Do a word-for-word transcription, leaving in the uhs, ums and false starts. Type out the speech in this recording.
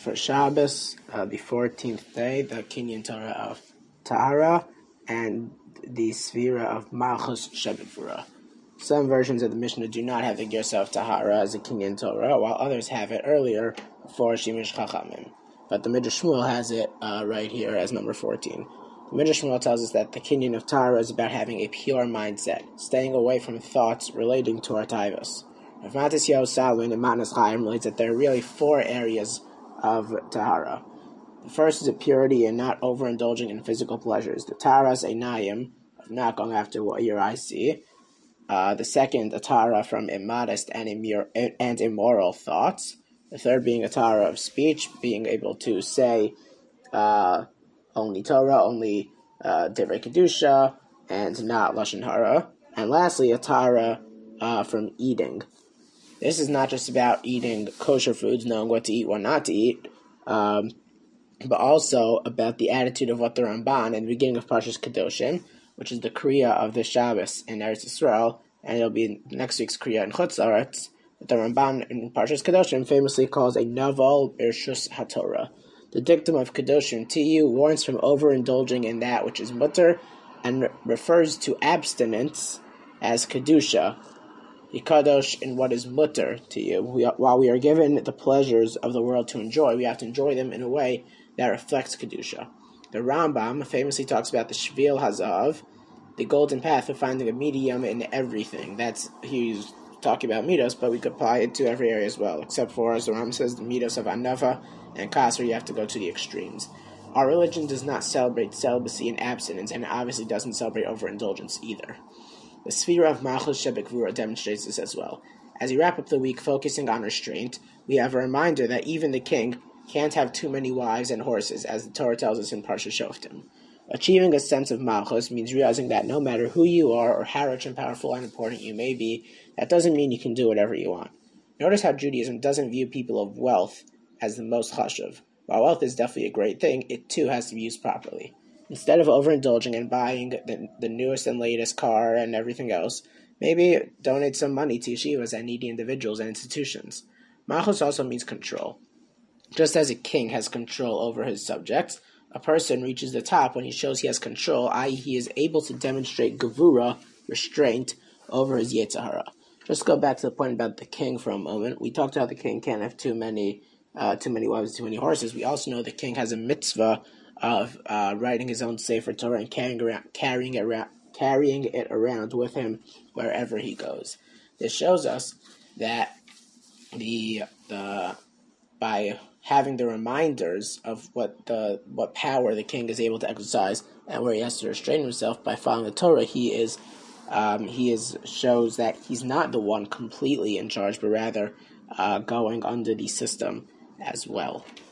for Shabbos, uh, the fourteenth day, the Kinyan Torah of Tahara, and the Sfira of Malchus Shebet. Some versions of the Mishnah do not have the Gersa of Tahara as a Kinyan Torah, while others have it earlier for Shimish Chachamim. But the Midrash Shmuel has it uh, right here as number fourteen. The Midrash Shmuel tells us that the Kinyan of Tahara is about having a pure mindset, staying away from thoughts relating to our taivos. Rav Matisyahu Salman and Matnas Chaim relates that there are really four areas of Tahara. The first is a purity and not overindulging in physical pleasures. The Taharas Einayim, of not going after what your eyes see. Uh, the second, a Tahara from immodest and, immur- and immoral thoughts. The third being a Tahara of speech, being able to say uh, only Torah, only uh, Divrei Kedusha, and not Lashon Hara. And lastly, a Tahara uh, from eating. This is not just about eating kosher foods, knowing what to eat, what not to eat, um, but also about the attitude of what the Ramban in the beginning of Parshas Kedoshim, which is the Kriya of the Shabbos in Eretz Yisrael, and it'll be in next week's Kriya in Chutz Aretz, that the Ramban in Parshas Kedoshim famously calls a Naval Birshus HaTorah. The dictum of Kedoshim to you warns from overindulging in that which is mutter, and re- refers to abstinence as Kedusha, the kadosh in what is mutter to you. We are, while we are given the pleasures of the world to enjoy, we have to enjoy them in a way that reflects Kedusha. The Rambam famously talks about the Shvil Hazav, the golden path of finding a medium in everything. That's, he's talking about midos, but we could apply it to every area as well, except for, as the Rambam says, the midos of Anava and Kasser, you have to go to the extremes. Our religion does not celebrate celibacy and abstinence, and it obviously doesn't celebrate overindulgence either. The Sfira of Malchus Shebek demonstrates this as well. As we wrap up the week focusing on restraint, we have a reminder that even the king can't have too many wives and horses, as the Torah tells us in Parsha Shoftim. Achieving a sense of Malchus means realizing that no matter who you are or how rich and powerful and important you may be, that doesn't mean you can do whatever you want. Notice how Judaism doesn't view people of wealth as the most chashuv. While wealth is definitely a great thing, it too has to be used properly. Instead of overindulging and buying the, the newest and latest car and everything else, maybe donate some money to yeshivas and needy individuals and institutions. Malchus also means control. Just as a king has control over his subjects, a person reaches the top when he shows he has control, that is he is able to demonstrate gevura, restraint, over his Yetzer Hara. Just go back to the point about the king for a moment. We talked about the king can't have too many, uh, too many wives, too many horses. We also know the king has a mitzvah of uh, writing his own Sefer Torah and carrying around, carrying it around, carrying it around with him wherever he goes. This shows us that the the by having the reminders of what the what power the king is able to exercise and where he has to restrain himself by following the Torah, he is um, he is shows that he's not the one completely in charge, but rather uh, going under the system as well.